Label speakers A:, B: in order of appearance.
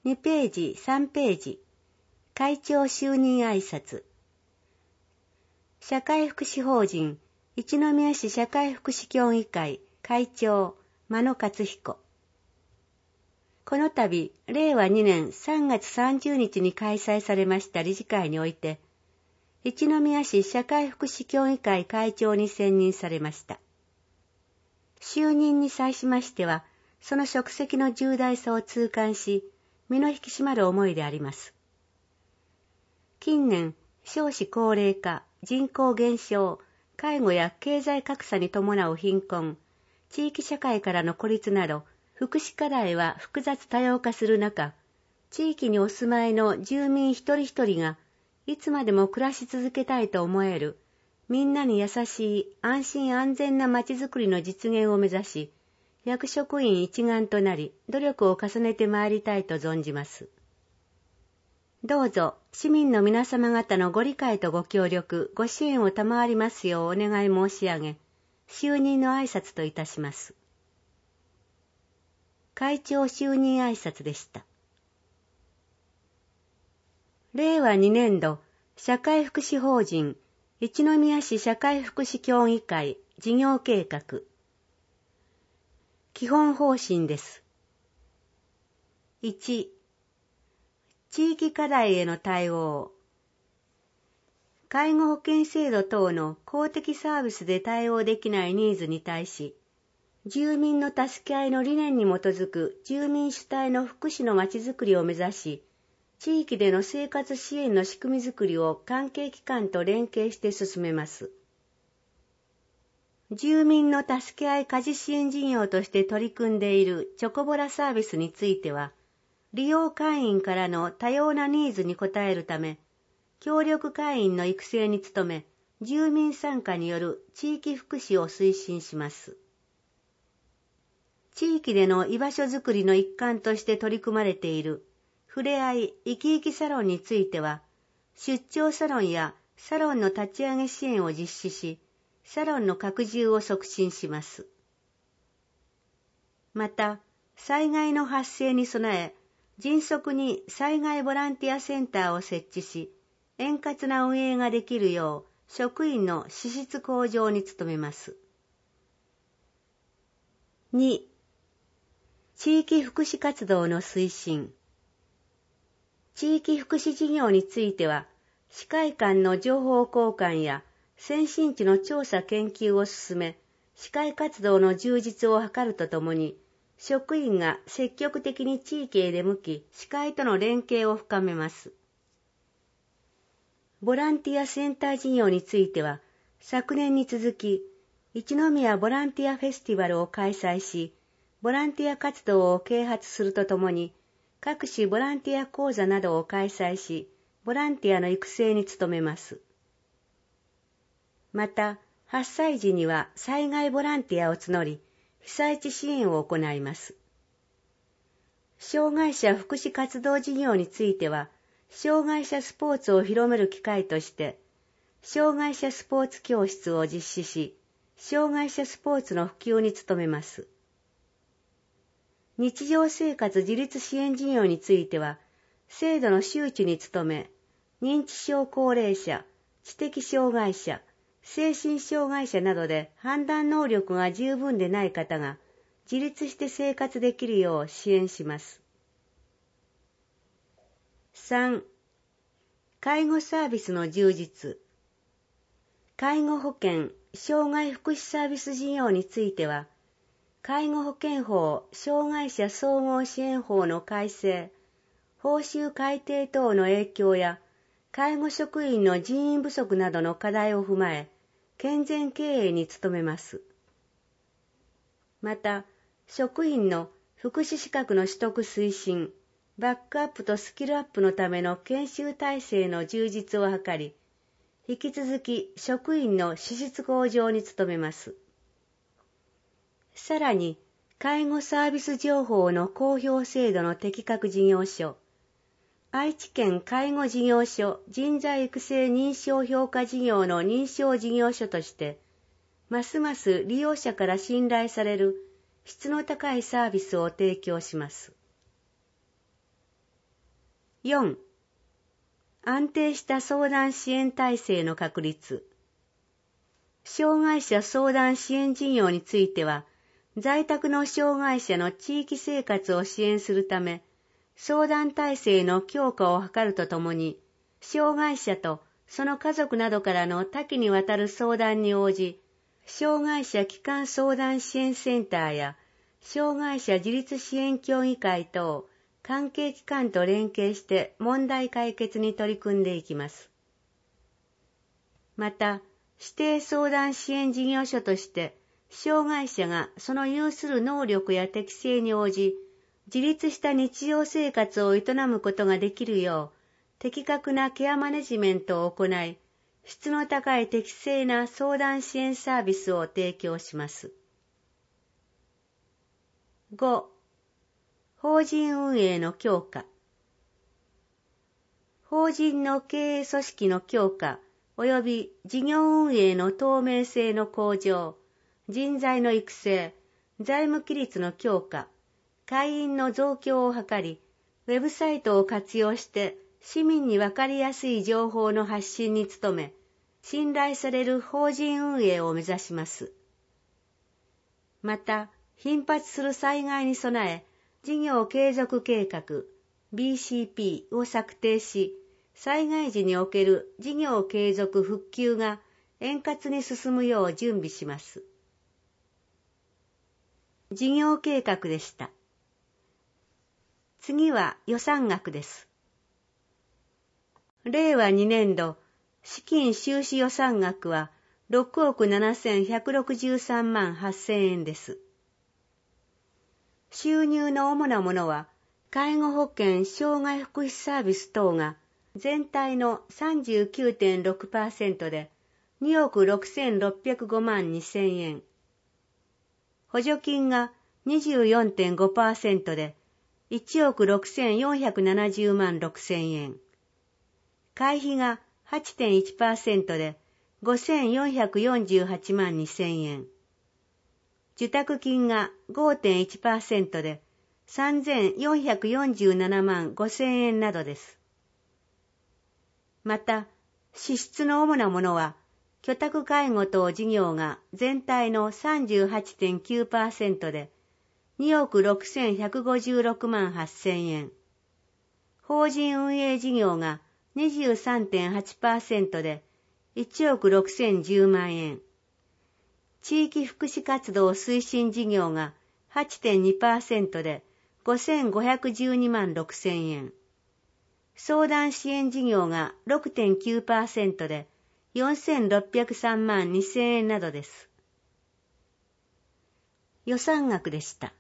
A: 2ページ、3ページ。会長就任挨拶。社会福祉法人一宮市社会福祉協議会会長間野勝彦。この度、令和2年3月30日に開催されました理事会において、一宮市社会福祉協議会会長に選任されました。就任に際しましては、その職責の重大さを痛感し、身の引き締まる思いであります。近年、少子高齢化、人口減少、介護や経済格差に伴う貧困、地域社会からの孤立など、福祉課題は複雑多様化する中、地域にお住まいの住民一人一人が、いつまでも暮らし続けたいと思える、みんなに優しい安心安全なまちづくりの実現を目指し、役職員一丸となり努力を重ねてまいりたいと存じます。どうぞ市民の皆様方のご理解とご協力、ご支援を賜りますようお願い申し上げ、就任の挨拶といたします。会長就任挨拶でした。令和2年度社会福祉法人一宮市社会福祉協議会事業計画。基本方針です。1、地域課題への対応。介護保険制度等の公的サービスで対応できないニーズに対し、住民の助け合いの理念に基づく住民主体の福祉のまちづくりを目指し、地域での生活支援の仕組みづくりを関係機関と連携して進めます。住民の助け合い家事支援事業として取り組んでいるチョコボラサービスについては、利用会員からの多様なニーズに応えるため、協力会員の育成に努め、住民参加による地域福祉を推進します。地域での居場所づくりの一環として取り組まれている、ふれあい生き生きサロンについては、出張サロンやサロンの立ち上げ支援を実施し、サロンの拡充を促進します。また、災害の発生に備え、迅速に災害ボランティアセンターを設置し、円滑な運営ができるよう職員の資質向上に努めます。2、地域福祉活動の推進。地域福祉事業については、市会間の情報交換や先進地の調査研究を進め、市会活動の充実を図るとともに、職員が積極的に地域へ出向き、市会との連携を深めます。ボランティアセンター事業については、昨年に続き、一宮ボランティアフェスティバルを開催し、ボランティア活動を啓発するとともに、各種ボランティア講座などを開催し、ボランティアの育成に努めます。また、発災時には災害ボランティアを募り、被災地支援を行います。障害者福祉活動事業については、障害者スポーツを広める機会として、障害者スポーツ教室を実施し、障害者スポーツの普及に努めます。日常生活自立支援事業については、制度の周知に努め、認知症高齢者、知的障害者、精神障害者などで判断能力が十分でない方が自立して生活できるよう支援します。3. 介護サービスの充実。介護保険・障害福祉サービス事業については、介護保険法・障害者総合支援法の改正、報酬改定等の影響や、介護職員の人員不足などの課題を踏まえ、健全経営に努めます。また、職員の福祉資格の取得推進、バックアップとスキルアップのための研修体制の充実を図り、引き続き職員の資質向上に努めます。さらに、介護サービス情報の公表制度の適格事業所、愛知県介護事業所人材育成認証評価事業の認証事業所として、ますます利用者から信頼される質の高いサービスを提供します。 4. 安定した相談支援体制の確立。障害者相談支援事業については、在宅の障害者の地域生活を支援するため、相談体制の強化を図るとともに、障害者とその家族などからの多岐にわたる相談に応じ、障害者基幹相談支援センターや障害者自立支援協議会等関係機関と連携して問題解決に取り組んでいきます。また、指定相談支援事業所として、障害者がその有する能力や適性に応じ、自立した日常生活を営むことができるよう、的確なケアマネジメントを行い、質の高い適正な相談支援サービスを提供します。5. 法人運営の強化。法人の経営組織の強化及び事業運営の透明性の向上、人材の育成、財務規律の強化、会員の増強を図り、ウェブサイトを活用して市民にわかりやすい情報の発信に努め、信頼される法人運営を目指します。また、頻発する災害に備え、事業継続計画 BCP を策定し、災害時における事業継続復旧が円滑に進むよう準備します。事業計画でした。次は予算額です。令和2年度、資金収支予算額は6億7163万8000円です。収入の主なものは、介護保険障害福祉サービス等が全体の 39.6% で2億6605万2000円。補助金が 24.5% で1億6470万6000円。会費が 8.1% で5448万2000円。受託金が 5.1% で3447万5000円などです。また、支出の主なものは、居宅介護等事業が全体の 38.9% で2億6156万8000円。法人運営事業が 23.8% で1億6010万円。地域福祉活動推進事業が 8.2% で5512万6000円。相談支援事業が 6.9% で4603万2000円などです。予算額でした。